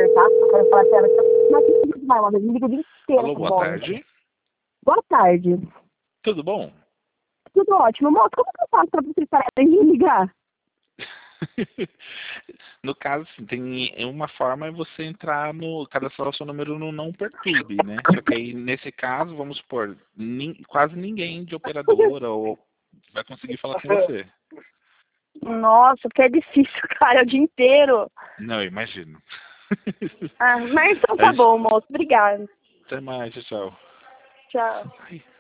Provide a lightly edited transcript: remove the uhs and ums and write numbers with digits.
conversar. Eu quero falar com ela. Mas me liga mais uma vez, me liga o dia inteiro. Alô, boa tarde. Boa tarde. Tudo bom? Tudo ótimo. Moço, como que eu faço pra vocês pararem de me ligar? No caso, assim, tem uma forma é você entrar cadastrar o seu número no Não Perturbe, né? Só que aí, nesse caso, vamos supor, quase ninguém de operadora ou vai conseguir falar com você. Nossa, que é difícil, cara, o dia inteiro. Não, eu imagino. Ah, mas então tá bom, moço. Obrigada. Até mais, tchau. Tchau. Ai.